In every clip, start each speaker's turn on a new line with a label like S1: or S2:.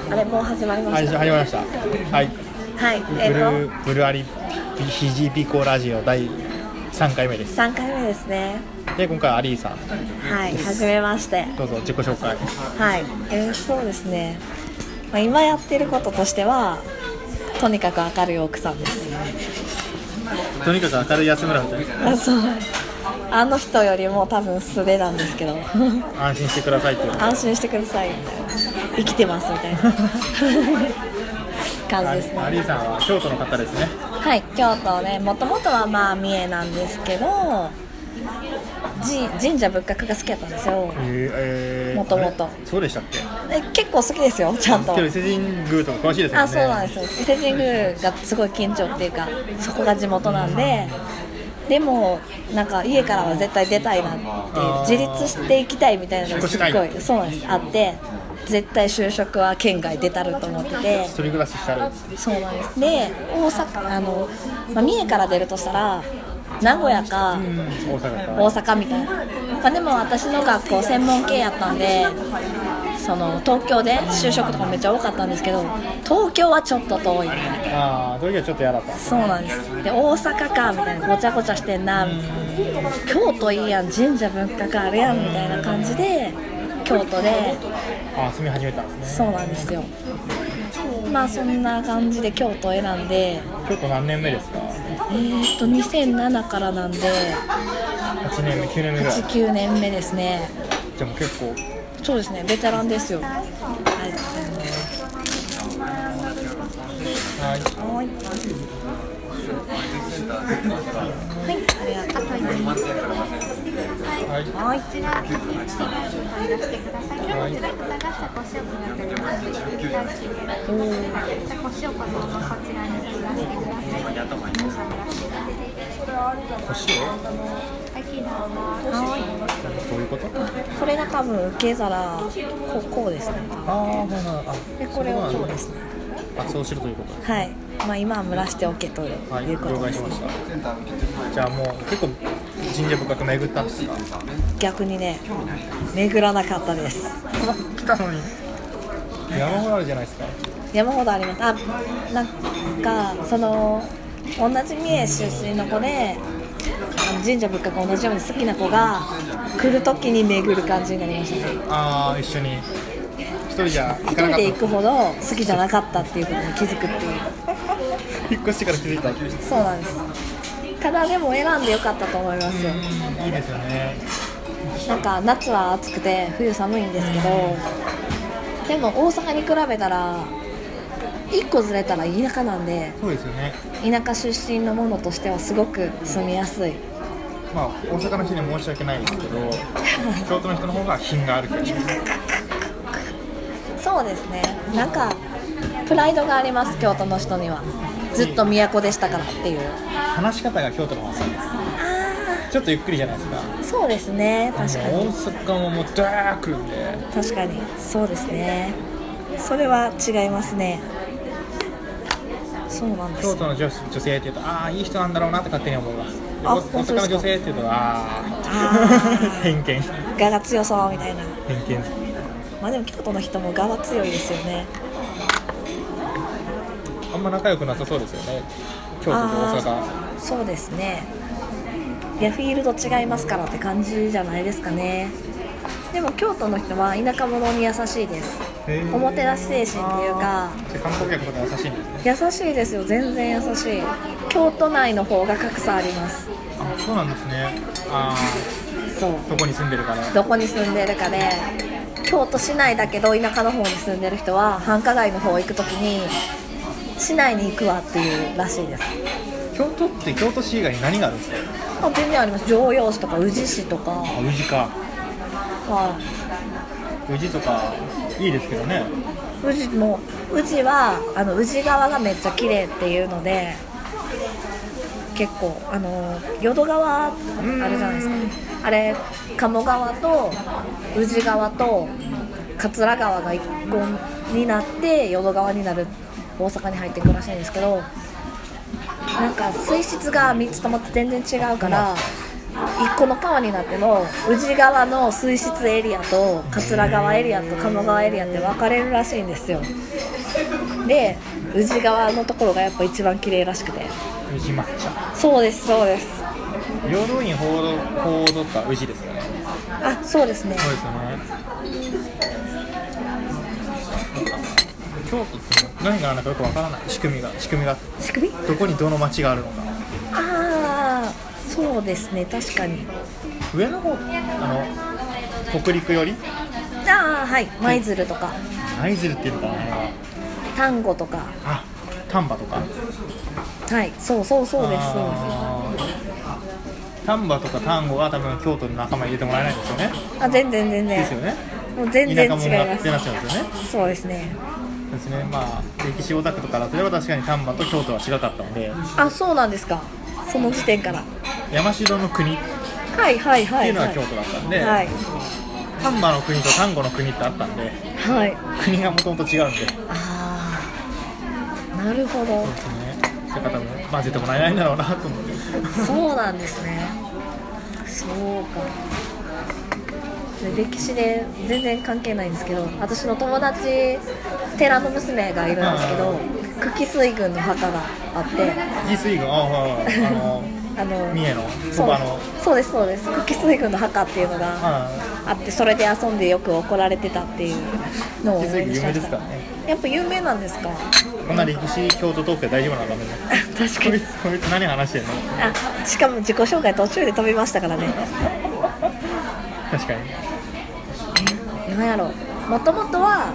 S1: あれもう始まりました。
S2: 始まりました。はい。
S1: はい。
S2: ブルアリヒジピコラジオ第3回目です。
S1: 3回目ですね。
S2: で今回はアリーさん。
S1: はい。はじめまして。
S2: どうぞ自己紹介。
S1: はい。そうですね。今やってることとしてはとにかく明るい奥さんです。
S2: とにかく明るい安村みたいな。
S1: そう。あの人よりも多分素手なんですけど
S2: 安心してくださいって
S1: 安心してくださいみたいな、生きてますみたいな感じですね。
S2: アリーさんは京都の方ですね。
S1: はい、京都ね、もともとはまあ三重なんですけど、神社仏閣が好きだったんですよ。もともと。
S2: そうでしたっけ？
S1: 結構好きですよ、ちゃんと。
S2: 伊勢神宮とか詳しいですよね。
S1: あ、そうなんですよ。伊勢神宮がすごい緊張っていうか、そこが地元なんで。でもなんか家からは絶対出たいなっていう、自立していきたいみたいなのがすごいそうなんです、あって、絶対就職は県外出たると思ってて、
S2: 一人暮らししたる。
S1: そうなんです。で大阪三重から出るとしたら名古屋か大阪みたいな、でも私の学校専門系やったんで、その東京で就職とかめっちゃ多かったんですけど、東京はちょっと遠いみたいな。
S2: 東京はちょっと嫌だった。
S1: そうなんです。で大阪かみたいな、ごちゃごちゃしてんなみたいな、京都いいやん、神社文化館あるやんみたいな感じで京都で
S2: 住み始めたんですね。
S1: そうなんですよ。まあそんな感じで京都を選んで。
S2: 京都何年目ですか
S1: ？2007からなんで
S2: 8年目9年目ぐらい。
S1: 8、9年目ですね。
S2: じゃあもう結構。
S1: そうですね、ベテランですよ。はい、
S2: はい、
S1: はい、ありがとうございます。
S2: はい、
S1: はい、
S3: こちら入らせてください。こちらがシャコショコになっております。シャコショコのこちらに入らせてください。
S2: お塩？どういうこと？
S1: これが多分受け皿、こうですね。でこれをこうですね。
S2: そうしろということです。
S1: はい。まあ今は蒸らしておけということですね。
S2: 了解しました。じゃあもう結構神社仏閣巡ったんですか？
S1: 逆にね、巡らなかったです。
S2: 来たのに山ほどあるじゃないですか。
S1: 山ほどあります。なんかその同じ三重出身の子で神社仏閣同じように好きな子が来るときに巡る感じになりましたね。
S2: 一緒に一人じゃ
S1: 一人で行くほど好きじゃなかったっていうことに気づくっていう
S2: 引っ越してから気づいた。
S1: そうなんです。ただでも選んでよかったと思いますよ。
S2: いいですよね。
S1: なんか夏は暑くて冬寒いんですけど、でも大阪に比べたら1個ずれたら田舎なんで。
S2: そうですよね。
S1: 田舎出身のものとしてはすごく住みやすい。
S2: 大阪の人に申し訳ないですけど京都の人の方が品がある気がします。
S1: そうですね、なんかプライドがあります、京都の人には。ずっと都でしたからっていう。
S2: 話し方が京都の方がそうです。ちょっとゆっくりじゃないですか。
S1: そうですね、確かに。
S2: 大阪ももうダー来るんで。
S1: 確かにそうですね、それは違いますね。そうなんです。
S2: 京都の女性っていうといい人なんだろうなって勝手に思います。大阪の女性っていうと偏見、
S1: 我が強そうみたいな
S2: 偏見。
S1: まあでも京都の人も我は強いですよね。
S2: あんま仲良くなさそうですよね、京都と大阪。
S1: そうですね、フィールド違いますからって感じじゃないですかね。でも京都の人は田舎者に優しいです。おもてなし精神っていうか。
S2: 観光客とか優しいんですね。
S1: 優しいですよ、全然優しい。京都内の方が格差あります。
S2: そうなんですね。
S1: そう、
S2: どこに住んでるかね。
S1: どこに住んでるかで、京都市内だけど田舎の方に住んでる人は繁華街の方行くときに市内に行くわっていうらしいです。
S2: 京都って京都市以外に何があるんですか？
S1: 全然あります。城陽市とか宇治市とか。
S2: 宇治か。宇治とかいいですけどね。
S1: 宇治は宇治川がめっちゃ綺麗っていうので、結構淀川あるじゃないですか。あれ鴨川と宇治川と桂川が一個になって淀川になる、大阪に入っていくらしいんですけど、なんか水質が3つとも全然違うから、 一個の川になっても宇治川の水質エリアと桂川エリアと鴨川エリアって分かれるらしいんですよ。で宇治川のところがやっぱ一番綺麗らしくて。
S2: 宇治抹茶。
S1: そうですそうです。
S2: 平等院報道か宇治ですよね。
S1: あ、そうですね。
S2: そうですよね。京都って何があるのかよくわからない。仕組みがどこにどの町があるのか。
S1: ああ、そうですね、確かに。
S2: 上の方、北陸より、
S1: ああ、はい、舞鶴とか
S2: 舞鶴っていうのかな、
S1: 丹後とか、
S2: あ、丹波とか、
S1: はい、そうですそうです。
S2: 丹波とか丹後は多分京都の仲間に入れてもらえないんですよね。
S1: あ、全然
S2: ですよね。
S1: もう全然違い
S2: 田舎者
S1: ます。
S2: ってなっちゃうんですよね。
S1: そうですね。
S2: ですね。まあ歴史オタクとからすれば確かに丹波と京都は違かったので、
S1: あ、そうなんですか。その時点から。
S2: 山城の国っ
S1: はいはい
S2: て
S1: はいいう
S2: のは京都だったんで、
S1: はい
S2: 丹波の国と丹後の国ってあったんで、
S1: はい。
S2: 国がもともと違うんで、
S1: ああ、なるほど。
S2: そうですね。だから多分混ぜてもらえないんだろうなと思って。
S1: そうなんですね。そうか。で歴史で全然関係ないんですけど、私の友達寺の娘がいるんですけど、久喜水軍の墓があって、
S2: 紀水軍、三重のそばの、
S1: そうですそうです。久喜水軍の墓っていうのがあって、それで遊んでよく怒られてたっていうのを
S2: 紀水軍有名
S1: 思い出しました。
S2: ですからね。
S1: やっぱ有名なんですか。
S2: こんな歴史京都トークで大丈夫なのかね。
S1: 確かに。
S2: こいつ何話してんの。
S1: あ、しかも自己紹介途中で飛びましたからね。
S2: 確かに。
S1: なんやろ、もともとは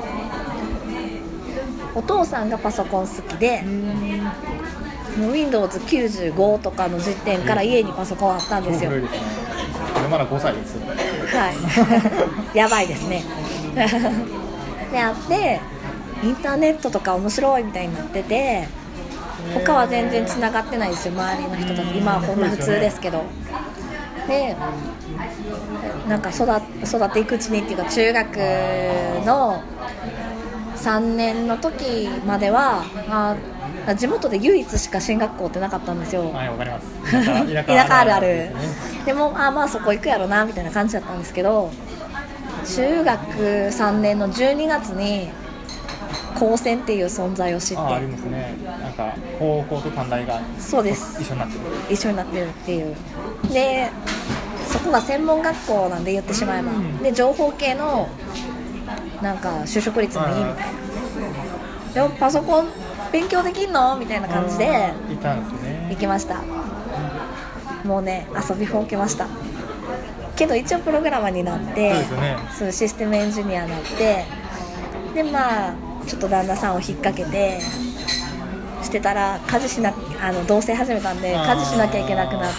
S1: お父さんがパソコン好きで、もう Windows95 とかの時点から家にパソコンあったんですよ。
S2: 古いですね。俺まだ5歳ですよ。
S1: はいやばいですねであって、インターネットとか面白いみたいになってて、他は全然つながってないですよ、周りの人たち。今はこんな普通ですけど。でなんか育っていくうちにっていうか、中学の3年の時までは地元で唯一しか進学校ってなかったんですよ。
S2: はい、わかります。
S1: 田舎あるある
S2: ですね。
S1: でもまあそこ行くやろなみたいな感じだったんですけど、中学3年の12月に高専っていう存在を知って、
S2: ありますね。なんか高校と短大が
S1: そうです
S2: 一緒になってる。
S1: 一緒になってるっていう。でそこが専門学校なんで言ってしまえば、で情報系のなんか就職率もいいみたいな。でもパソコン勉強できんのみたいな感じで
S2: いたんですね。
S1: 行きました。もうね、遊びほうけましたけど、一応プログラマーになって、
S2: そうですよね。
S1: そういうシステムエンジニアになって、でまあちょっと旦那さんを引っ掛けてしてたら、同棲始めたんで家事しなきゃいけなくなって、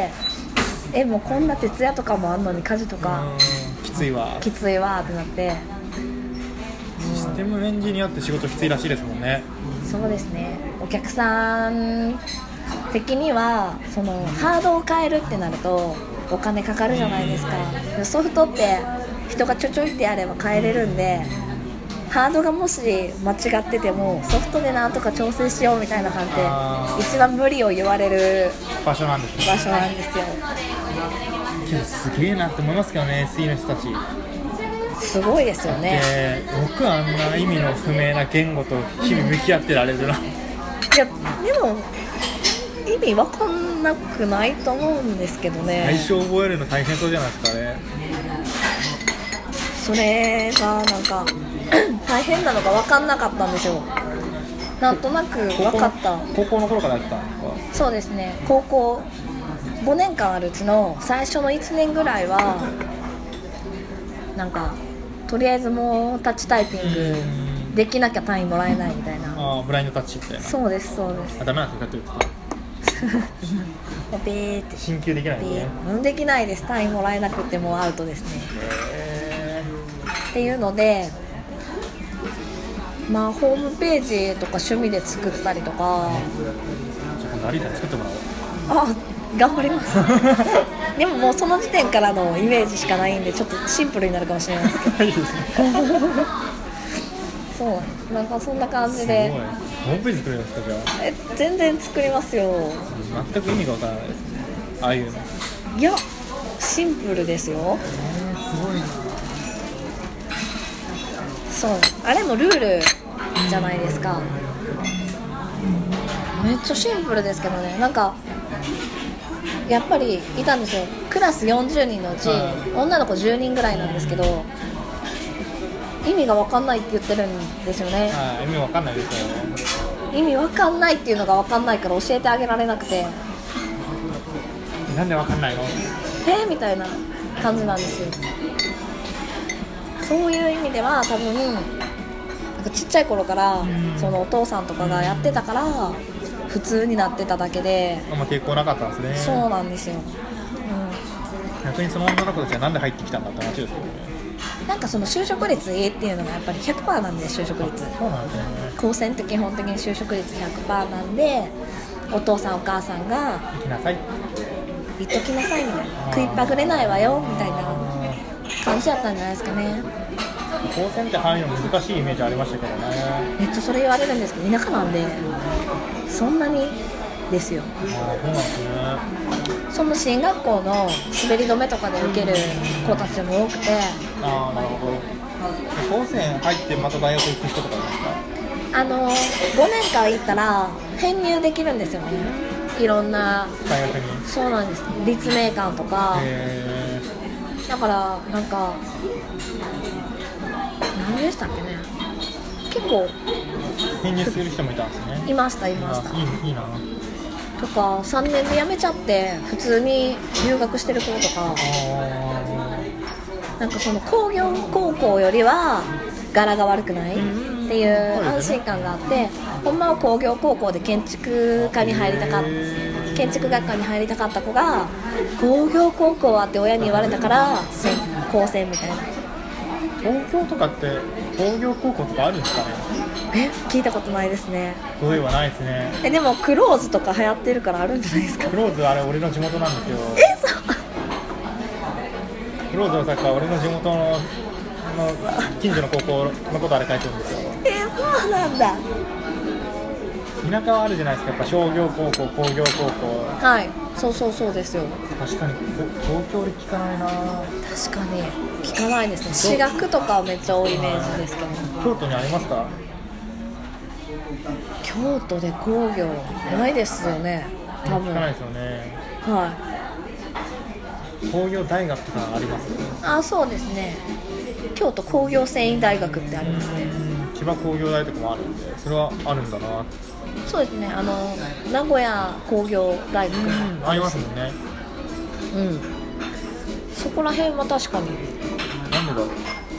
S1: もうこんな徹夜とかもあんのに家事とか
S2: きついわ
S1: きついわってなって、
S2: システムエンジニアって仕事きついらしいですもんね。
S1: そうですね。お客さん的にはそのハードを変えるってなるとお金かかるじゃないですか。ソフトって人がちょいってやれば変えれるんで、ハードがもし間違っててもソフトでなんとか調整しようみたいな感じで一番無理を言われる
S2: 場所なんですね。
S1: 場所なんですよ。
S2: けどすげえなって思いますけどね、SE の人たち。
S1: すごいですよね。
S2: 僕あんな意味の不明な言語と日々向き合ってられるな。
S1: いやでも意味わかんなくないと思うんですけどね。
S2: 最初覚えるの大変そうじゃないですかね。
S1: それがなんか大変なのが分かんなかったんですよ。なんとなく分かった。
S2: 高校の頃からやってたんですか？
S1: そうですね。高校5年間あるうちの最初の1年ぐらいはなんかとりあえずもうタッチタイピングできなきゃ単位もらえないみたいな。
S2: ブラインドタッチみたいな。
S1: そうですそうです。
S2: ダメなんですか？ということ
S1: ベーって
S2: 進級できないんですね。
S1: できないです。単位もらえなくてもうアウトですね。っていうので、まあホームページとか趣味で作ったりとか。
S2: じゃあ今度アリータに作ってもらおう。
S1: 頑張りますでももうその時点からのイメージしかないんでちょっとシンプルになるかもしれないですけど
S2: いいですね
S1: そうなんかそんな感じで。
S2: すごい。ホームページ作れるんですか？じゃあ
S1: 全然作りますよ。
S2: 全く意味がわからないですね、ああいうの。
S1: いやシンプルですよ。
S2: すごいな。
S1: そうあれもルールじゃないですか。めっちゃシンプルですけどね。なんかやっぱりいたんですよ。クラス40人のうち女の子10人ぐらいなんですけど、意味が分かんないって言ってるんですよね。
S2: はい、意味わかんないですよね。
S1: 意味分かんないっていうのが分かんないから教えてあげられなくて、
S2: なんでわかんないの？
S1: みたいな感じなんですよ。そういう意味では多分なんかちっちゃい頃からそのお父さんとかがやってたから普通になってただけで、
S2: あんま抵抗なかったんですね。
S1: そうなんですよ、
S2: 逆にその女の子たちはなんで入ってきたんだって話ですよね。
S1: なんかその就職率いいっていうのがやっぱり 100% なんで、就職率
S2: そうなんですね。
S1: 高専って基本的に就職率 100% なんで、お父さんお母さんが
S2: 行きなさい。
S1: 言っときなさいみたいな、食いっぱぐれないわよみたいな感じだったんじゃないですかね。
S2: 高専って入るの難しいイメージありましたけどね。
S1: めっちゃそれ言われるんですけど、田舎なんでそんなにですよ。
S2: そうなんですね。
S1: その進学校の滑り止めとかで受ける子たちも多くて、
S2: ああ、なるほど。高専入ってまた大学行く人とかいますか？
S1: 5年間行ったら編入できるんですよね、いろんな。
S2: 大学に。
S1: そうなんです、立命館とか。だからなんか何でしたっけね、結構
S2: 編入する人もいたんですね。
S1: いましたいました。
S2: いいな。
S1: とか3年で辞めちゃって普通に留学してる子とか、なんかその工業高校よりは柄が悪くないっていう安心感があって、ほんまは工業高校で建築科に入りたかった、建築学科に入りたかった子が工業高校はって親に言われたから高専みたいな。
S2: 東京とかって工業高校とかあるんですかね？
S1: 聞いたことないですね。
S2: そういえばないですね。
S1: でもクローズとか流行ってるからあるんじゃないですか。
S2: クローズあれ俺の地元なんですよ。
S1: そう
S2: クローズのサッカー俺の地元の近所の高校のことあれ書いてるんですよ。
S1: そうなんだ。
S2: 田舎はあるじゃないですか、やっぱ商業高校、工業高校。
S1: はい、そうですよ。
S2: 確かに東京で聞かないな。
S1: 確かに聞かないですね。私学とかはめっちゃ多いイメージですけど。
S2: 京都にありますか？
S1: 京都で工業ないですよね、多分。
S2: 聞かないですよね。
S1: は
S2: 工業大学とかあります？
S1: あ、そうですね。京都工業繊維大学ってありますね。
S2: 千葉工業大とかもあるんで、それはあるんだな。
S1: そうですね、名古屋工業大学
S2: ありますもんね。
S1: そこら辺は確かに。
S2: なんでだろう。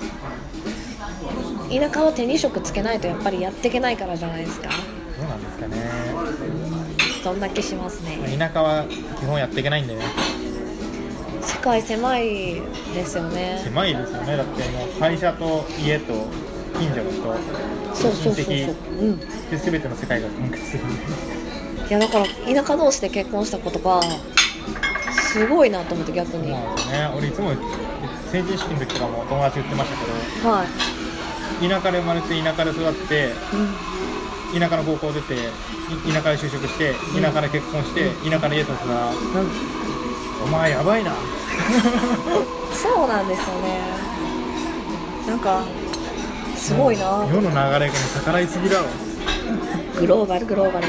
S1: 田舎は手に職つけないとやっぱりやっていけないからじゃないですか。
S2: どうなんですかね。
S1: そんな気しますね。
S2: 田舎は基本やっていけないんでね。
S1: 世界狭いですよね。
S2: 狭いですよね。だってもう会社と家と近所の人、親戚で全ての世界が完結する。
S1: いやだから田舎同士で結婚した子とかすごいなと思って逆に。
S2: そうなんですよね。俺いつも成人式の時とかも友達言ってましたけど、
S1: はい、
S2: 田舎で生まれて田舎で育って、田舎の高校出て田舎で就職して田舎で結婚して、田舎で家建てたら、お前やばいな。
S1: そうなんですよね。なんかすごいな。
S2: 世の流れに逆らいすぎだろ。
S1: グローバルみたいな、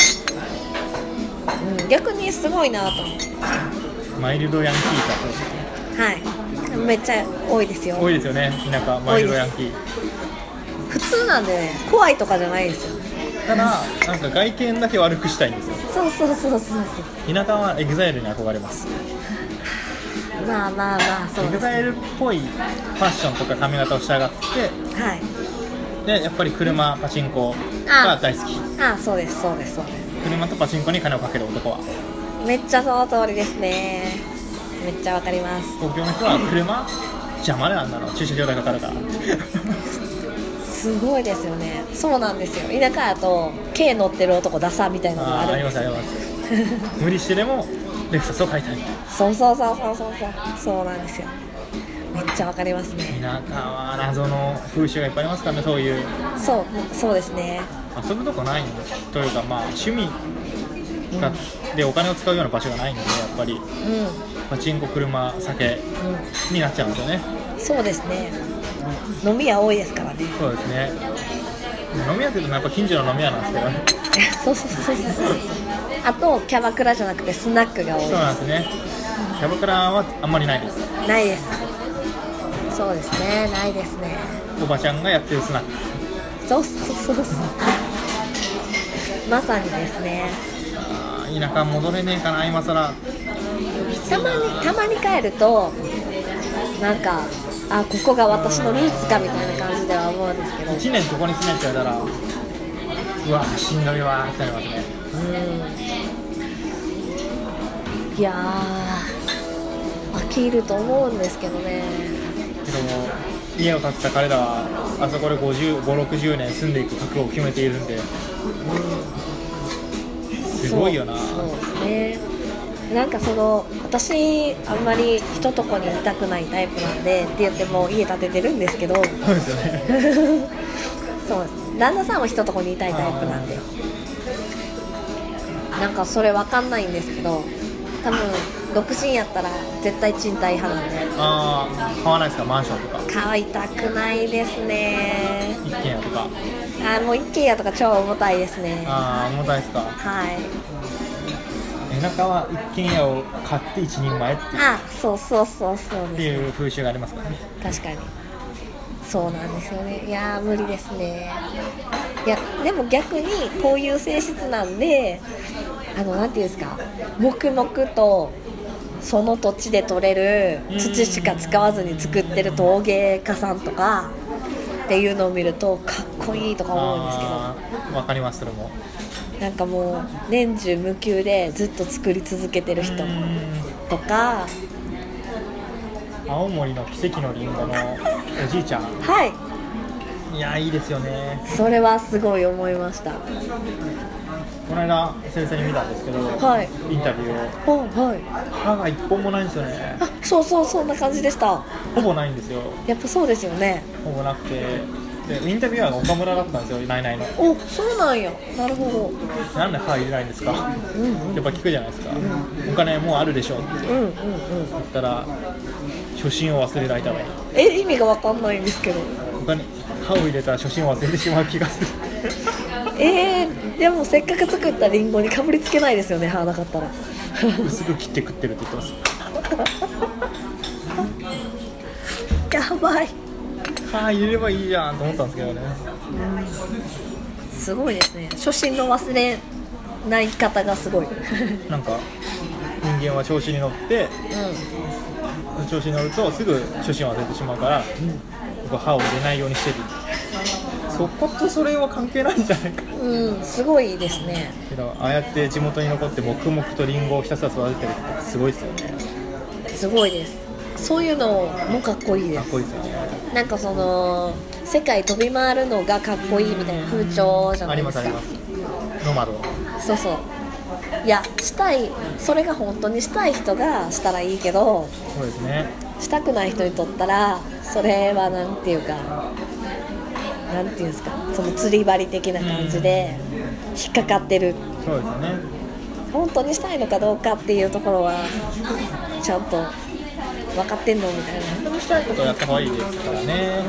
S1: 逆にすごいなと思って。
S2: マイルドヤンキーか。
S1: はい、めっちゃ多いですよ。
S2: 多いですよね、田舎マイルドヤンキー。
S1: 普通なんで、ね、怖いとかじゃないですよ。
S2: ただなんか外見だけ悪くしたいんですよ。
S1: そう
S2: 田舎はエグザイルに憧れます。
S1: まあそうです、ね、
S2: エグザイルっぽいファッションとか髪型をしたがって、
S1: はい、
S2: でやっぱり車、パチンコが大好き。
S1: そうです。
S2: 車とパチンコに金をかける男は
S1: めっちゃその通りですね。めっちゃわかります。
S2: 東京の人は車邪魔なんだろう、駐車場代かかるから。
S1: すごいですよね。そうなんですよ。田舎やと軽乗ってる男ダサみたいなのがあるんですよ。
S2: あります無理してでもレクサスを買いたい。
S1: そうなんですよ。めっちゃわかりますね。
S2: 田舎は謎の風習がいっぱいありますからね。そういう
S1: そうですね。
S2: 遊ぶとこないというか、趣味でお金を使うような場所がないんで、やっぱりパチンコ、車、酒になっちゃうんですよね。
S1: そうですね。飲み屋多いですからね。
S2: そうですね。飲み屋って言うとやっぱ近所の飲み屋なんですけどね。
S1: そうそうそうそう。あとキャバクラじゃなくてスナックが多い。
S2: そうなんですね。キャバクラはあんまりないです。
S1: ないです。そうですね、ないですね。
S2: おばちゃんがやってるスナック。
S1: そうそうそうそう。まさにですね。
S2: 田舎戻れねえかな今更。
S1: たまに帰るとなんかここが私のルーツかみたいな感じでは思うんですけど、
S2: 1年ここに住めって言われたらうわしんどいわーってなりますね。
S1: いやー飽きると思うんですけどね。
S2: けども家を建てた彼らはあそこで50、60年住んでいく覚悟を決めているんで、すごいよな。
S1: そうですね。なんか私あんまり一とこにいたくないタイプなんでって言っても家建ててるんですけど
S2: そうですよね。
S1: そうです。旦那さんは一とこにいたいタイプなんで、なんかそれわかんないんですけど、多分独身やったら絶対賃貸派なんで。
S2: 買わないですか、マンションとか。
S1: 買いたくないですね。
S2: 一軒家とか。
S1: もう一軒家とか超重たいですね。
S2: 重たいですか。
S1: はい。
S2: 田舎は一軒家を買って一人前って
S1: そうそうそうそう
S2: っていう風習がありますからね。
S1: 確かにそうなんですよね。いや無理ですね。いやでも逆にこういう性質なんでなんていうんですか、黙々とその土地で採れる土しか使わずに作ってる陶芸家さんとかっていうのを見るとかっこいいとか思うんですけど、
S2: わかります。それも
S1: なんかもう年中無休でずっと作り続けてる人とか、
S2: 青森の奇跡のりんごのおじいちゃん、
S1: はい、
S2: いやいいですよね。
S1: それはすごい思いました。
S2: この間先生に見たんですけど、
S1: はい、
S2: インタビューを、
S1: はい、
S2: 歯が一本もないんですよね。
S1: そうそう、そんな感じでした。
S2: ほぼないんですよ。
S1: やっぱそうですよね。
S2: ほぼなくて、でインタビュアーが岡村だったんですよ、ナイナイの。
S1: そうなんや。なるほ
S2: ど。なんで歯入れないんですか、やっぱ聞くじゃないですか、お金もうあるでしょって言ったら、初心を忘れられたのに。
S1: 意味が分かんないんですけど、
S2: お金歯を入れたら初心を忘れてしまう気がする。
S1: でもせっかく作ったリンゴにかぶりつけないですよね、歯なかったら。
S2: 薄く切って食ってるって言ってます。
S1: やばい。
S2: 歯入れればいいじゃんと思ったんですけどね。
S1: すごいですね。初心の忘れない方がすごい。
S2: なんか人間は調子に乗って、調子に乗るとすぐ初心を忘れてしまうから、歯を入れないようにしてる。そことそれは関係ないんじゃないか。
S1: すごいですね。
S2: けどああやって地元に残って黙々とリンゴをひたすら育ててるってすごいですよね。す
S1: ごいです。そういうのもかっこいいです。
S2: かっこいいですよね。
S1: なんか世界飛び回るのがかっこいいみたいな風潮じゃないですか。
S2: あります。ノマド。
S1: そうそう。いや、それが本当にしたい人がしたらいいけど、
S2: そうですね。
S1: したくない人にとったらそれはなんていうか、なんていうんですか、その釣り針的な感じで引っかかってる。
S2: そうですよね。
S1: 本当にしたいのかどうかっていうところはちゃんと分かってんのみたいな。
S2: 本当にしたいことをやった方がいいですからね。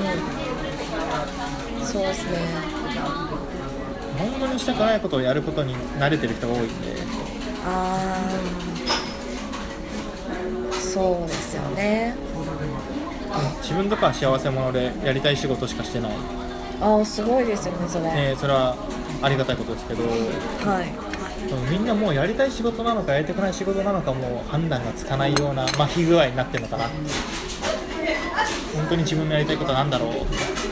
S1: そうですね。
S2: 本当にしたくないことをやることに慣れてる人が多いんで。
S1: そうですよね。
S2: 自分とかは幸せ者でやりたい仕事しかしてない。
S1: すごいですよね、それ。
S2: それはありがたいことですけど、みんなもうやりたい仕事なのかやりたくない仕事なのかもう判断がつかないような麻痺具合になってるのかな。本当に自分のやりたいことは何だろう。そうい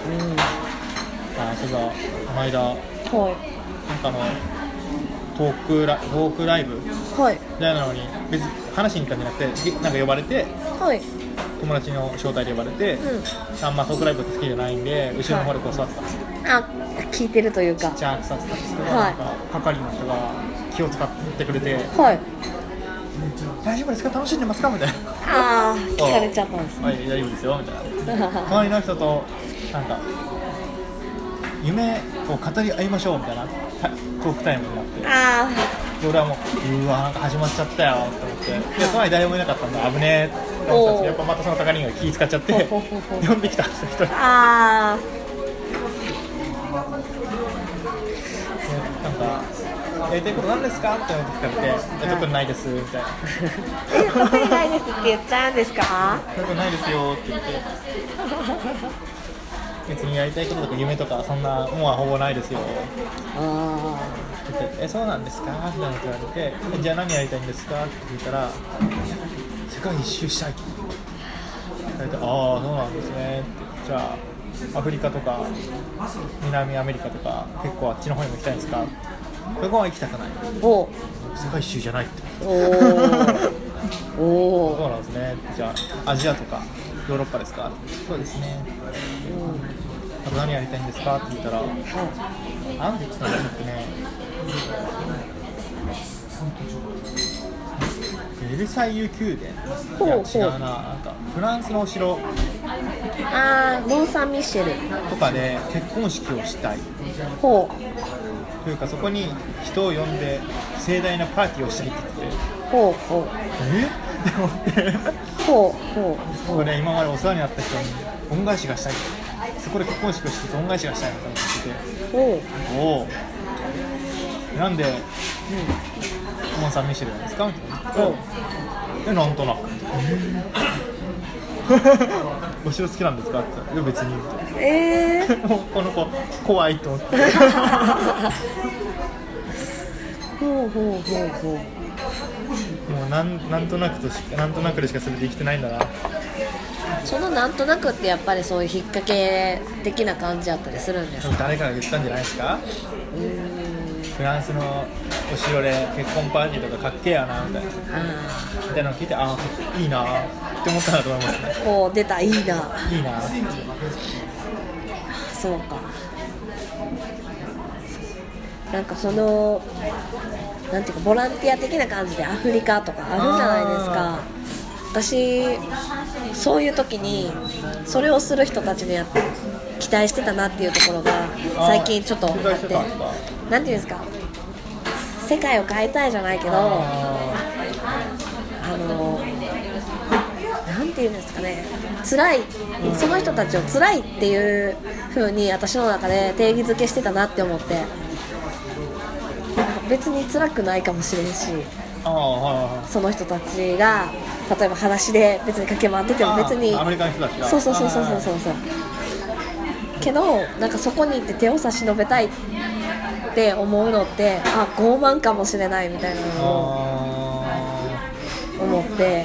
S2: えばこの間、なんかトークライブみたいなのに別に話しに行ったんじゃなくて、なんか呼ばれて、友達の招待で呼ばれて、あんまトークライブって好きじゃないんで後ろの方でこう座ってたんですよ。
S1: 聞いてるというか、
S2: ちっちゃく座ってたんですけど、なんか係の人が気を使ってくれて、大丈夫ですか、楽しんでますかみたいな。
S1: 聞かれちゃったんですね。
S2: はい、大丈夫ですよみたいな。隣の人となんか夢を語り合いましょうみたいなトークタイムになって、 で俺はもうわなんか始まっちゃったよと思って、で隣誰もいなかったんだ、危ねえって思ったんですけど、やっぱまたその係員が気使っちゃって呼んできたんですよ一人。
S1: あ
S2: なんかやりたいことなんですかって聞かれて、特にないですみたいな。
S1: 特にないですって言っちゃうんですか？
S2: 特にないですよって言って、別にやりたいこととか夢とかそんなもんはほぼないですよって言って、そうなんですかみたいなこと言われて、じゃあ何やりたいんですかって聞いたら、世界一周したいって言われて、ああそうなんですねって、じゃあアフリカとか南アメリカとか結構あっちの方にも行きたいんですか？ここは行きたくない。世界一周じゃないって。そうなんですね。じゃあアジアとかヨーロッパですか？そうですね。あと何やりたいんですかって言ったら、なんで言ってたんだっけね。ベルサイユ宮殿。いや違うな。なんかフランスのお城。
S1: モン・サン・ミシェル
S2: とかで結婚式をしたい。というかそこに人を呼んで盛大なパーティーをしたいって言ってて、って思ってこれ今までお世話になった人に恩返しがしたい、そこで結婚式をして恩返しがしたいと思ってて、なんで、モン・サン・ミシェルなんですかみたいな。なんとなくお城好きなんですかって言ったら、いや別にみたいな。もうこの子怖いと思ってもうなんとなくでしかそれで生きてないんだな。
S1: そのなんとなくってやっぱりそういう引っ掛け的な感じだったりするんですか？
S2: 誰かが言ったんじゃないですか？フランスのお城で結婚パーティーとかかっけえやなみたいなのを聞いて、あいいなって思ったんだと思いますね。
S1: 出た、いいな。いいな。そうか。なんかそのなんていうかボランティア的な感じでアフリカとかあるじゃないですか。私そういう時にそれをする人たちに期待してたなっていうところが最近ちょっとあって、なんていうんですか、世界を変えたいじゃないけど、なんていうんですかね、辛い、その人たちを辛いっていう風に私の中で定義づけしてたなって思って、別に辛くないかもしれんし、その人たちが例えば裸足で別に駆け回ってても別に
S2: アメリカの人たちが
S1: そうけど、なんかそこに行って手を差し伸べたいって思うのって傲慢かもしれないみたいなのを思って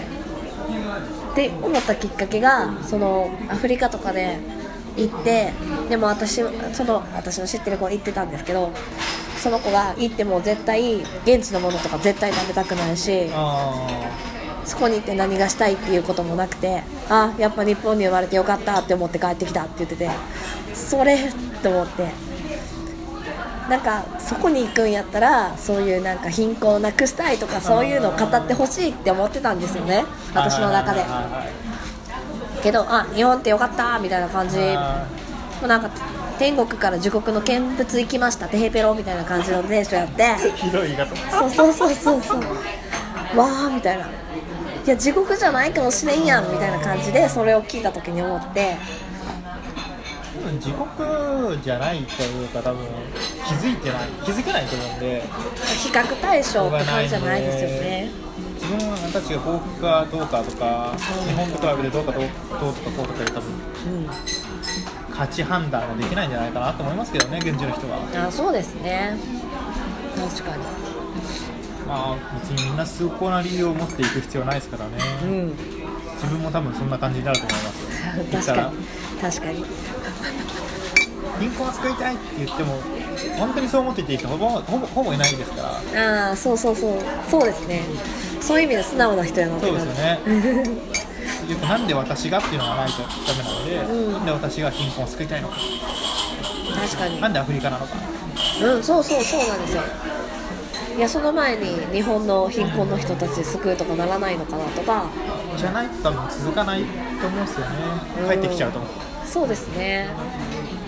S1: きっかけが、そのアフリカとかで行って、でも私の知ってる子行ってたんですけど、その子が行っても絶対現地のものとか絶対食べたくないし、そこに行って何がしたいっていうこともなくて、やっぱ日本に生まれてよかったって思って帰ってきたって言ってて、それって思って、なんかそこに行くんやったらそういうなんか貧困をなくしたいとかそういうのを語ってほしいって思ってたんですよね、私の中で。けど日本ってよかったみたいな感じ、なんか天国から地獄の見物行きましたテヘペロみたいな感じのテンションやって
S2: ひどい言い方。
S1: そうわーみたいな、いや地獄じゃないかもしれんやんみたいな感じでそれを聞いた時に思って、
S2: 地獄じゃないというか多分気づけないと思うんで、
S1: 比較対象って感じじゃないですよね。
S2: 自分たちが幸福かどうかとか、日本と比べてどうとかこうとかで多分、価値判断ができないんじゃないかなと思いますけどね、現地の人は。
S1: そうですね、確かに。
S2: 別にみんな崇高な理由を持っていく必要ないですからね、自分も多分そんな感じになると思いますよ
S1: 確かに
S2: 貧困を救いたいって言っても本当にそう思っていていい人ほぼいないですから。
S1: そうですね、そういう意味で素直な人やなって
S2: そうですよねなんで私がっていうのがないとダメなので、なんで私が貧困を救いたいのか、
S1: 確かに
S2: なんでアフリカなのか、
S1: そうなんですよ。いやその前に日本の貧困の人たち救うとかならないのかなとか、
S2: じゃないと多分続かないと思うんですよね、帰ってきちゃうと思う。
S1: そうですね。
S2: 知り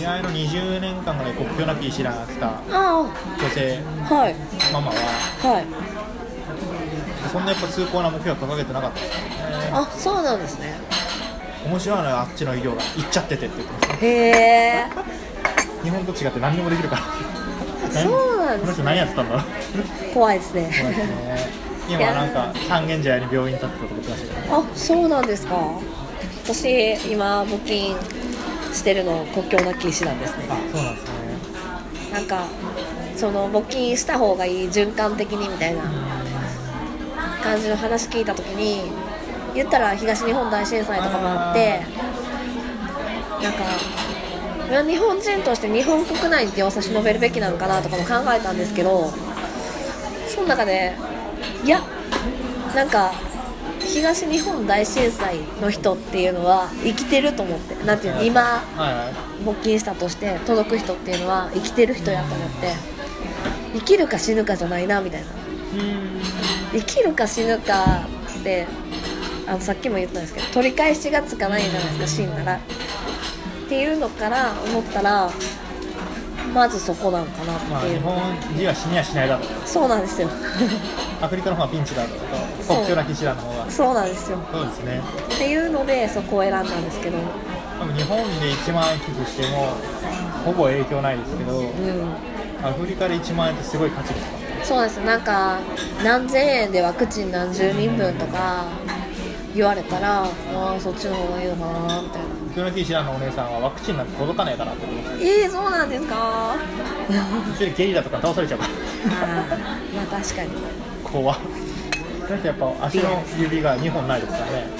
S2: 出会いの20年間ぐらい国境なき医師団やってた女性、
S1: はい、
S2: ママは、
S1: はい、
S2: そんなやっぱ崇高な目標は掲げてなかったですね。
S1: あ、そうなんですね。
S2: 面白いのよ、あっちの医療が行っちゃっててって言ってます。
S1: へえ。
S2: 日本と違って何にもできるから
S1: そうなんですね。
S2: この人何やってたんだろう
S1: 怖いですね。
S2: 怖いですね。今なんか三軒茶屋に病院建ってたとこ言ってましたけど。
S1: あ、そうなんですか。私今募金してるの国境なき医師なんですね。
S2: あ、そうなんですね。
S1: なんかその募金した方がいい循環的にみたいな感じの話聞いた時に、言ったら東日本大震災とかもあって、なんか日本人として日本国内に手を差し伸べるべきなのかなとかも考えたんですけど、その中でいや、なんか東日本大震災の人っていうのは生きてると思って、なんていうの、今募金したとして届く人っていうのは生きてる人やと思って、生きるか死ぬかじゃないなみたいな。生きるか死ぬかってさっきも言ったんですけど、取り返しがつかないじゃないですか、死んだらっていうのから思ったら、まずそこなんかなっていう、
S2: 日本人は死にはしないだろう。
S1: そうなんですよ
S2: アフリカの方がピンチだろうと、国境なき医師団の方が。
S1: そうなんですよ。
S2: そうですね。
S1: っていうのでそこを選んだんですけど、
S2: 多分日本で1万円寄付してもほぼ影響ないですけど、アフリカで1万円ってすごい価値ですか？
S1: そうです。なんか何千円でワクチン何十人分とか言われたら、そっちの方がいいのかなみたいな。
S2: 国境なき医師団のお姉さんはワクチンなんて届かないかなって思います。
S1: そうなんですか？
S2: 一緒にゲリラとか倒されちゃうから
S1: まあ確かに
S2: 怖っ。だってやっぱ足の指が2本ないですからね。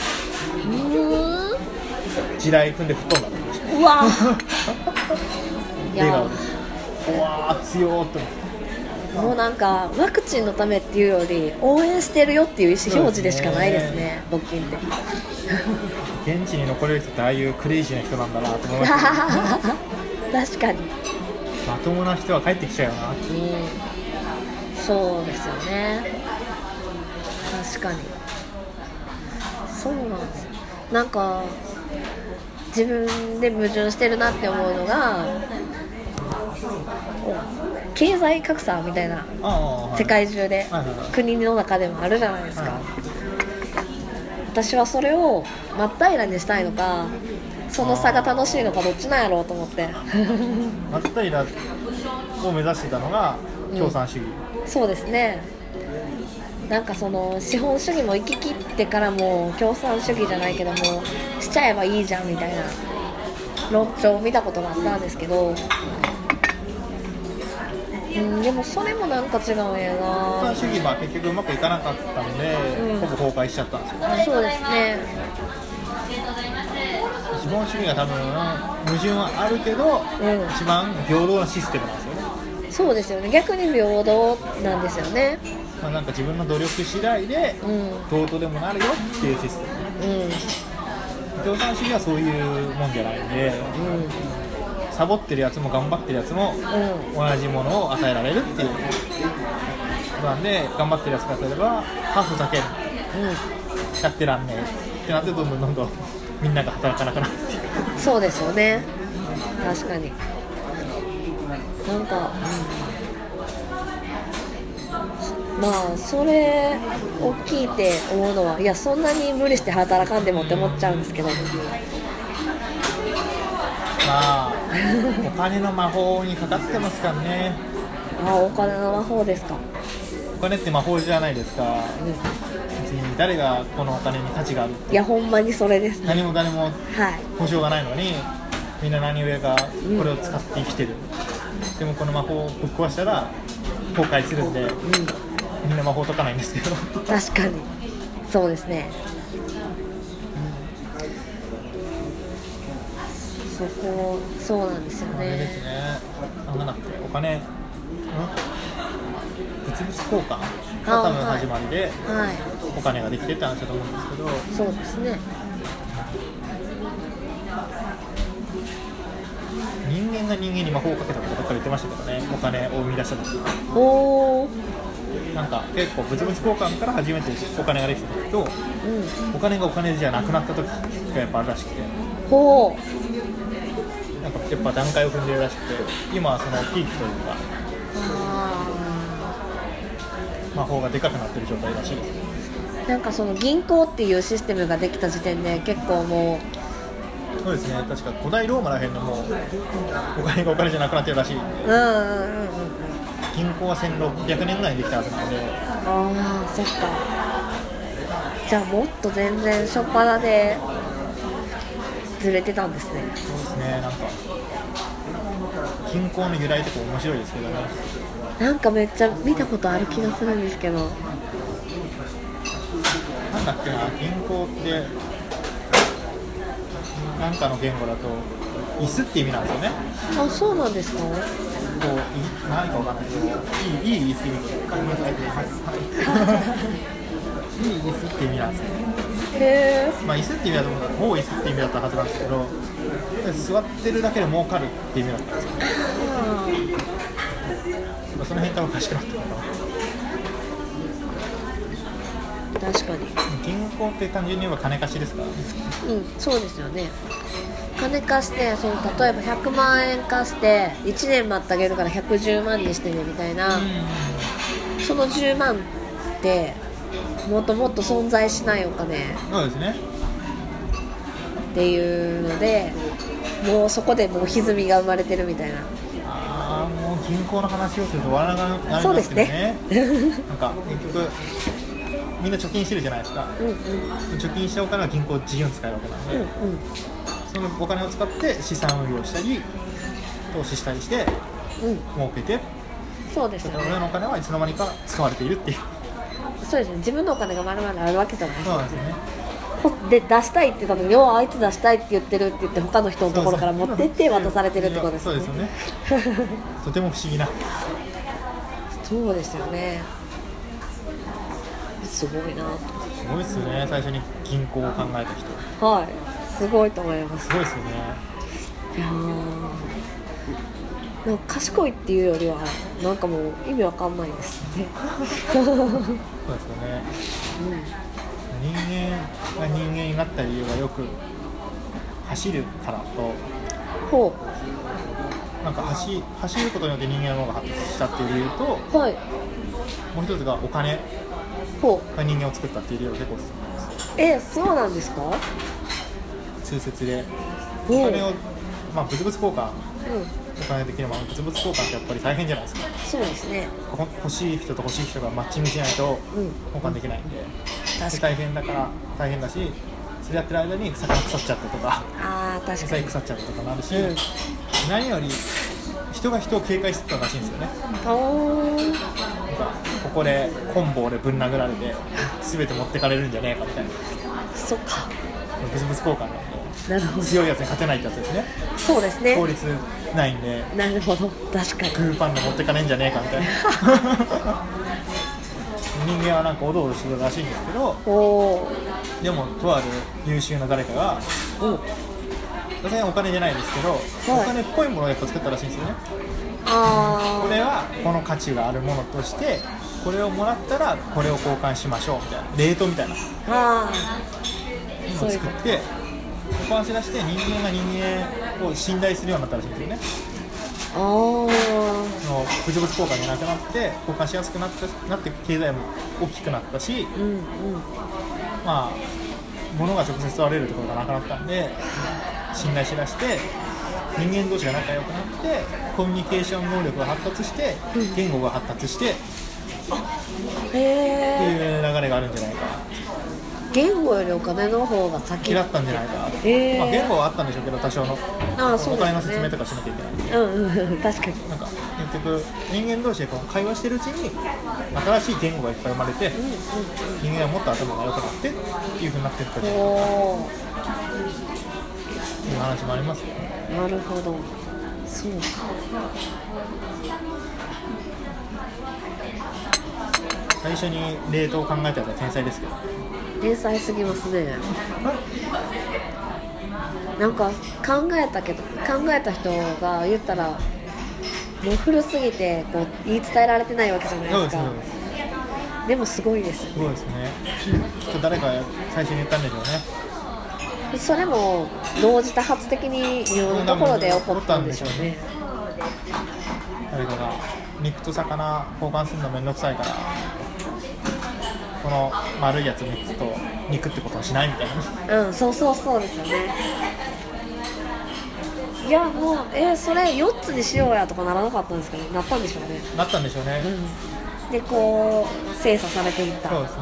S2: 地雷踏んで吹っ飛んだと思いました。
S1: うわ
S2: 笑顔です。うわー強ーって思って。
S1: もうなんかワクチンのためっていうより応援してるよっていう意思表示でしかないですね、募金って
S2: 現地に残れる人ってああいうクレイジーな人なんだなと思いました
S1: 確かに
S2: まともな人は帰ってきちゃうよなって、
S1: そうですよね。確かにそうなんですよ。なんか自分で矛盾してるなって思うのが、経済格差みたいな、世界中で、国の中でもあるじゃないですか。私はそれを真っ平らにしたいのか、その差が楽しいのか、どっちなんやろうと思って
S2: 真っ平らを目指してたのが共産主義、
S1: そうですね。なんかその資本主義も行き切ってからも共産主義じゃないけどもしちゃえばいいじゃんみたいな論調を見たことがあったんですけど、でもそれもなんか違うんやな。
S2: 共産主義は結局うまくいかなかったので、ほぼ崩壊しちゃったんですよ。
S1: そうですね。
S2: 資本主義が多分矛盾はあるけど、一番平等なシステムなんですよね。
S1: そうですよね。逆に平等なんですよね。
S2: なんか自分の努力次第でどうとでもなるよっていうシステム、共産主義はそういうもんじゃないんで、サボってるやつも頑張ってるやつも同じものを与えられるっていうことなんで、頑張ってるやつが例えばふざける、やってらんねえってなってどんどんみんなが働かなくなるっていう。
S1: そうですよね。確かになんか、まあそれを聞いて思うのは、いやそんなに無理して働かんでもって思っちゃうんですけど
S2: まあお金の魔法にかかってますからね。
S1: お金の魔法ですか。
S2: お金って魔法じゃないですか、別に誰がこのお金に価値があるって。
S1: いやほんまにそれですね。
S2: 何も誰も保証がないのに、みんな何故かこれを使って生きてる、でもこの魔法をぶっ壊したら崩壊するんで、みんな魔法解かないんですけど
S1: 確かにそうですね、そうなんですよね。
S2: あれですね、なんだっけ、お金、物々交換が多分始まりで、お金ができてって話だと思うんですけど、
S1: そうですね。
S2: 人間が人間に魔法をかけたことばっかり言ってましたけどね、お金を生み出した時。なんか結構物々交換から初めてお金ができた時と、お金がお金じゃなくなった時がやっぱあるらしくて、 なんかやっぱ段階を踏んでるらしくて、今はそのピークというか魔法がでかくなってる状態らしいです。
S1: なんかその銀行っていうシステムができた時点で結構も
S2: うそうですね、確か古代ローマらへんのもうお金がお金じゃなくなってるらしい。銀行は1600年ぐらいにできたはずなので。
S1: ああ、そっか。じゃあもっと全然初っ端でずれてたんですね。
S2: そうですね、なんか銀行の由来とか面白いですけどね。
S1: なんかめっちゃ見たことある気がするんですけど、
S2: なんだっけな、銀行ってなんかの言語だと椅子って意味なんですよね。
S1: あ、そうなんですか。こ
S2: う何かわかんないけど、いい椅子って意味で、いい椅子って意味なんですよ。
S1: へ
S2: まあ椅子って意味だと思うから、もう椅子って意味だったはずなんですけど、座ってるだけで儲かるって意味だったんですよ。その辺からおかしくなったのか
S1: な。確かに。
S2: 銀行って単純に言えば金貸しですからね。
S1: そうですよね。金貸して、その例えば100万円貸して1年待ってあげるから110万にしてねみたいな、その10万ってもっともっと存在しないお金っていうので、もうそこでもう歪みが生まれてるみたいな。
S2: もう銀行の話をすると笑わなくなりますけどね。なんか結局みんな貯金してるじゃないですか。貯金したお金は銀行自由に使えるわけなんで、そのお金を使って資産運用したり投資したりして儲けて、
S1: そうですよね。
S2: 俺のお金はいつの間にか使われているっていう。
S1: そうですね。自分のお金がまるまるあるわけじゃないですか。
S2: そうなんですね。
S1: で出したいって言った時に、あいつ出したいって言ってるって言って他の人のところから持ってって渡されてるってことですよね。
S2: そうですよね。とても不思議な。
S1: そうですよね。すごいな。
S2: すごいですよね。最初に銀行を考えた人。
S1: はい。すごいと思います。
S2: すごいですよね。
S1: いやなんか賢いっていうよりはなんかもう意味わかんないですね。
S2: そうですよね。人間が人間になった理由がよく走るからと、なんか走ることによって人間の脳が発達したっていう理由と、もう一つがお金が人間を作ったっていう理由が結構です。
S1: そうなんですか。
S2: 通説でお金を、物々交換、お金できる物々交換ってやっぱり大変じゃないですか。
S1: そうですね。
S2: 欲しい人と欲しい人がマッチングしないと交換できないんで、大変だから大変だし、それやってる間に魚腐っちゃったとか、野菜腐っちゃったとかなるし、何より人が人を警戒してたらしいんですよね。なんかここで棍棒でぶん殴られて全て持ってかれるんじゃねえかみたいな。
S1: そっか。
S2: 物々交換なんで強いやつに勝てないってやつですね。
S1: そうですね。
S2: 法律ないんで。
S1: なるほど、確かに。
S2: グーパンで持ってかねえんじゃねえかみたいな。人間はなんかおどおどしてるらしいんですけど、でもとある優秀な誰かが、さすがにお金じゃないですけど、お金っぽいものをやっぱ作ったらしいんですよね。これはこの価値があるものとしてこれをもらったらこれを交換しましょうみたいな、レートみたいなのを作って交換しだして、人間が人間を信頼するようになったらしいんですよね。その物々交換じゃなくなって交換しやすくなって経済も大きくなったし、物が直接問われるところがなくなったんで信頼しだして人間同士が仲良くなってコミュニケーション能力が発達して言語が発達してっていう流れがあるんじゃないかな。
S1: 言語よりお金の方が先
S2: だったんじゃないかな。言語はあったんでしょうけど多少のお金の説明とかしなきゃいけないんで、
S1: 確かに
S2: なんか結局人間同士でこう会話してるうちに新しい言語がいっぱい生まれて、人間はもっと頭が良くなってっていう風になっていったじゃないかなっていう話もありますよね。
S1: なるほど、そうか。
S2: 最初にレートを考えたやつは天才ですけど、
S1: 天才すぎますね。なんか考えた人が言ったらもう古すぎてこう言い伝えられてないわけじゃないですか。でもすごいです。
S2: すごいですね。きっと誰か最初に言ったんでしょうね。
S1: それも同時多発的にいろんなところで起こったんでしょうね。
S2: 誰かが肉と魚交換するのめんどくさいからこの丸いやつ3つと肉ってことはしないみたいな。
S1: そうですよね。いやもうそれ4つにしようやとかならなかったんですけど、なったんでしょうね。
S2: なったんでしょうね。
S1: でこう精査されていった。
S2: そうですね。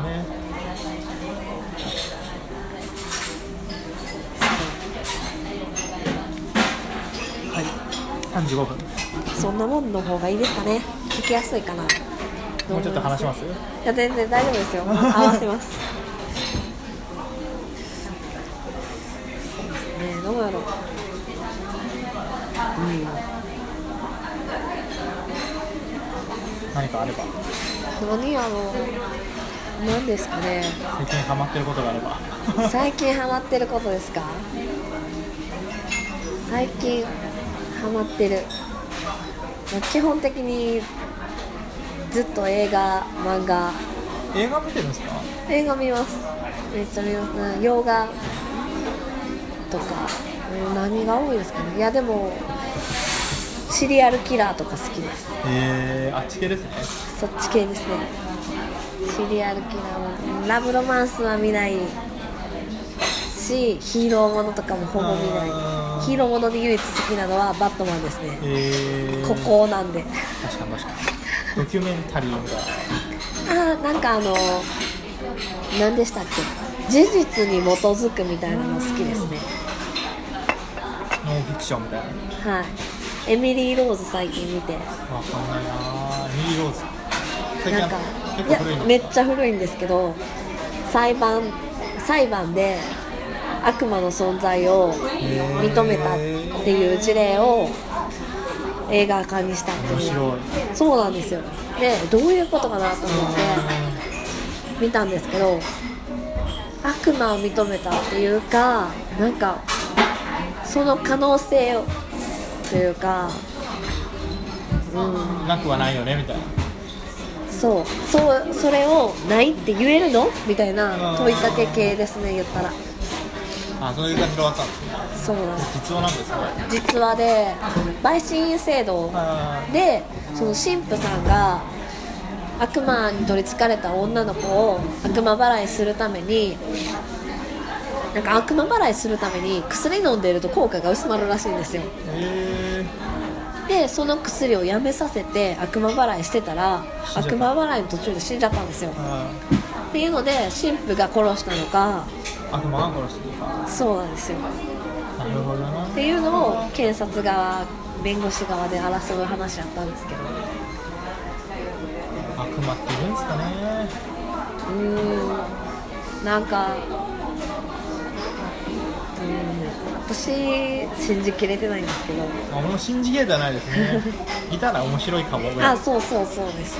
S2: はい、35分。
S1: そんなもんの方がいいですかね。聞きやすいかな。
S2: もうちょっと話します？い
S1: や全然大丈夫ですよ。合わせます。そうですね。どうやろう。
S2: 何かあれば。
S1: 何やろう。何ですかね。
S2: 最近ハマってることがあれば。
S1: 最近ハマってることですか。最近ハマってる。基本的にずっと映画、漫画。
S2: 映画見てるんですか？
S1: 映画見ます。めっちゃ見ます。洋画とか、何が多いですかね。いやでもシリアルキラーとか好きです。
S2: あっち系ですね。
S1: そっち系ですね。シリアルキラーはラブロマンスは見ないし、ヒーローものとかもほぼ見ない。ヒーローもので唯一好きなのはバットマンですね。ここなんで。
S2: 確かにドキュメンタリーが
S1: なんか何でしたっけ、事実に基づくみたいなの好きですね。
S2: ノンフィクションみたいな。
S1: はい。エミリー・ローズ最近見て。
S2: わかんないな。エミリー・ローズ
S1: なんか
S2: 結構古いの。
S1: めっちゃ古いんですけど、裁判で悪魔の存在を認めたっていう事例を映画化にしたっていう。
S2: 面白い。
S1: そうなんですよ。でどういうことかなと思って見たんですけど、悪魔を認めたっていうか、なんかその可能性をというか、
S2: なくはないよねみたいな。
S1: それをないって言えるのみたいな問いかけ系ですね、言ったら。
S2: そういう感じが終わったんですね。
S1: そうなんです。
S2: 実話なんですね。
S1: 実話で陪審員制度で、その神父さんが悪魔に取りつかれた女の子を悪魔払いするために、なんか悪魔払いするために薬飲んでると効果が薄まるらしいんですよ。でその薬をやめさせて悪魔払いしてたら、悪魔払いの途中で死んじゃったんですよ。っていうので神父が殺したのか、
S2: 悪魔が殺したのか。
S1: そうなんですよ。
S2: なるほどな。
S1: っていうのを検察側、弁護士側で争う話だったんですけど、
S2: 悪魔っているんですかね。
S1: なんか私信じきれてないんですけど。
S2: 俺も信じきれてはないですね。いたら面白いかも。
S1: そうです。そうです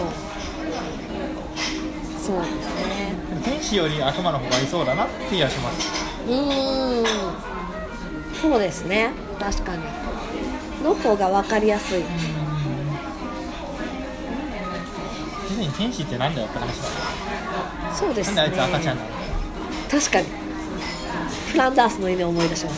S1: ね。
S2: 天使より悪魔の方がいそうだなって気がします。
S1: そうですね。確かにの方が分かりやすい。
S2: 天使ってなんだよって話だ。
S1: そうですね。
S2: なんであいつ赤ちゃんなの。
S1: 確かにフランダースの犬を思い出します。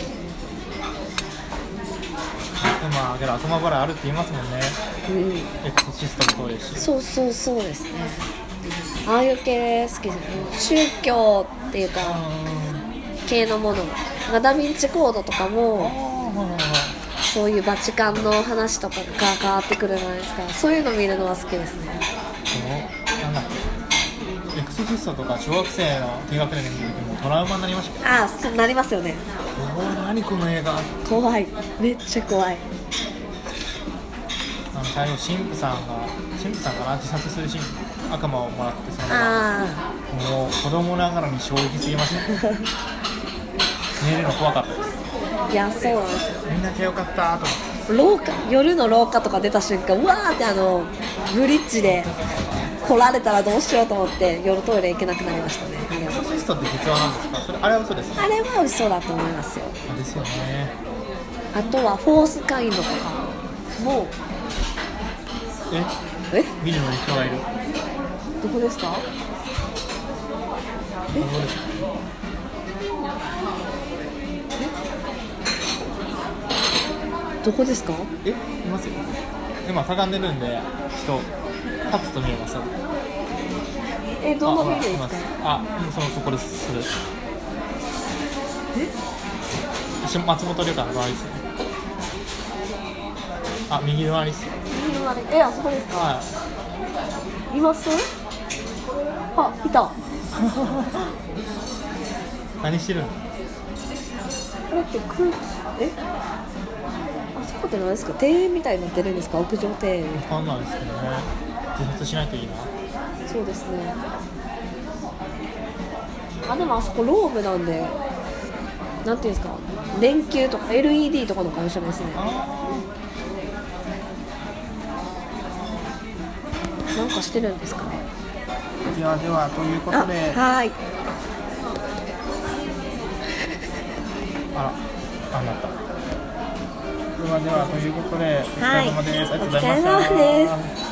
S2: 悪魔払いあるって言いますもんね。エクソシストもそうですし。
S1: そうですね。ああいう系好きですね。宗教っていうか系のもの、ダヴィンチコードとかもそういうバチカンの話とかが変わってくるじゃないですか。そういうの見るのは好きですね。
S2: なんだっけ、エクソシストとか小学生の低学年で見るともうトラウマになりましたけど。
S1: そうなりますよね。
S2: 何この映画。
S1: 怖い、めっちゃ怖い。
S2: 最後神父さんかな、自殺するシーン、悪魔をもらって、そのもう子供ながらに衝撃すぎました。寝るの怖かったです。
S1: いや、そうなんですよ。
S2: みんな手よかったと思って。
S1: 夜の廊下とか出た瞬間、うわーってブリッジで来られたらどうしようと思って夜トイレ行けなくなりましたね。
S2: エクソシストって実話なんですか？あれは嘘ですか？
S1: あれは嘘だと思いますよ。
S2: ですよね。
S1: あとはフォースカインドとかも
S2: 見るのに人がいる。
S1: どこですか？ どこですか？
S2: いますよ。今かがんでるんで人立つと見えます。
S1: どのビルですか？
S2: そこです。それ松本旅館の周りですね。右の周りですよ。
S1: 右の周り、あそこですか？
S2: はい。
S1: います？いた。
S2: 何してるの？
S1: これってあそこって何ですか？庭園みたいになってるんですか？屋上庭園。
S2: わかんないですけどね。自殺しないといいな。
S1: そうですね。でもあそこローブなんで、なんていうんですか、電球とか LED とかの会社ですね。なんかしてるんですかね。
S2: ではということで、
S1: はい。
S2: なった。ではということで、お疲れ様です。ありがとうございました。
S1: お疲れ様です。